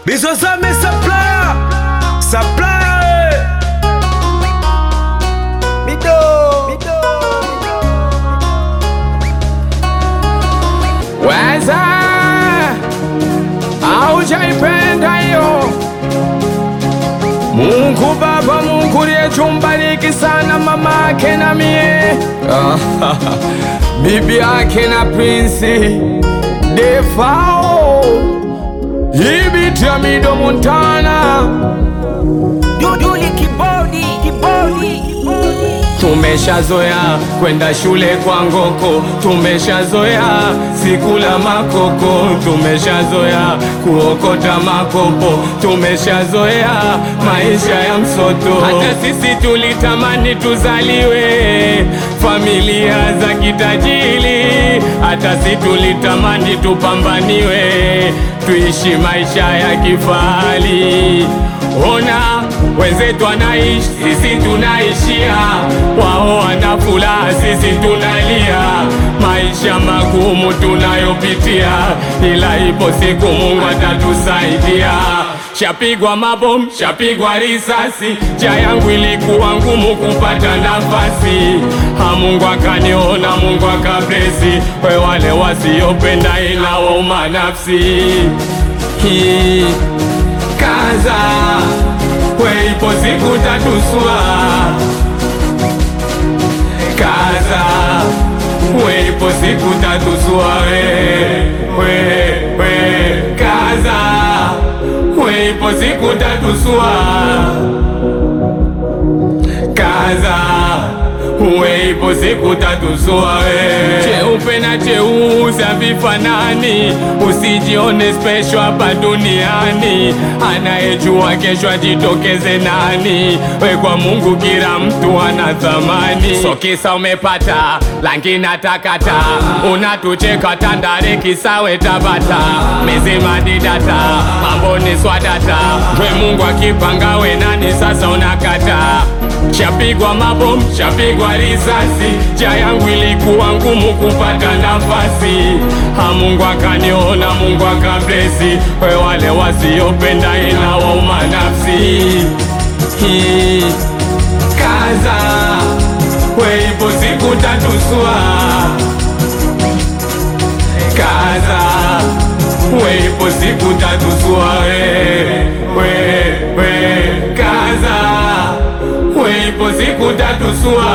Bizozame supplier. Mido. Weza aujaipenda yo Mungu Baba, Mungu liyetumbariki sana mama ake na mie bibi ake na Prince Defao Ibiti ya Mido Montana Duduli kibodi. Tumeshazoea kwenda shule kwa ngoko, tumeshazoea sikula makoko, tumeshazoea kuokota makopo, tumeshazoea maisha ya msoto. Hata sisi tulitamani tuzaliwe familia za kitajiri, hata sisi tulitamani tupambaniwe tuishi maisha ya kifahari. Ona wenzetu wanaishi, sisi tunaishia, wao wana furaha, sisi tunalia. Maisha magumu tunayopitia, ila ipo siku Mungu atatusaidia. Shapigwa mabomu, shapigwa risasi, njia yangu ilikuwa ngumu kupata nafasi. Mungu akaniona, Mungu akablesi, we wale wasiopenda inawauma nafsi. Kaza, we ipo siku tatusua. Kaza, we ipo siku tatusua. We kaza, we ipo siku tatusua. Kaza, we ipo siku tatusua. Cheupe na cheusi havifanani, usijione special hapa duniani. Anayejua kesho ajitokeze nani? We kwa Mungu kila mtu ana thamani. So kisa umepata langi na takata, unatucheka Tandale kisawe Tabata, mezima didata mambo ni swadata. We Mungu akipanga we nani sasa unakata? Shapigwa mabomu, shapigwa risasi, njia yangu ilikuwa ngumu kupata nafasi. Mungu akaniona, Mungu akablesi, we wale wasiopenda inawauma nafsi. Kaza, we ipo siku tatusua. Kaza, we ipo siku tatusua. We kaza, we ipo siku tatusua.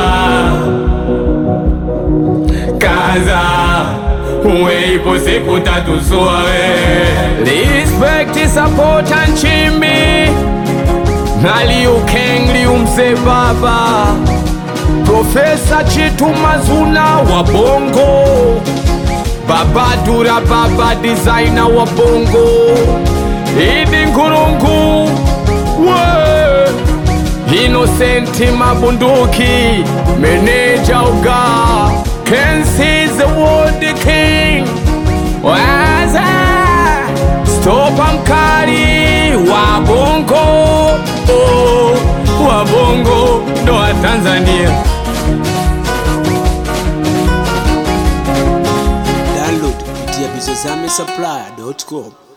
Kaza, we ipo siku tatusua. Respect, support and chimbi Naliu King, Liu Mzee Baba, Professor Chitu Mazuna wa Bongo, Baba Dura, Baba Designer wa Bongo, Idi Nkurungu, Innocent Mabunduki, Meneja Uga, Kensi the World King, Waza Stopa Mkali wa Bongo, wa Bongo ndo wa Tanzania. Download kupitia bizozame supplier.com.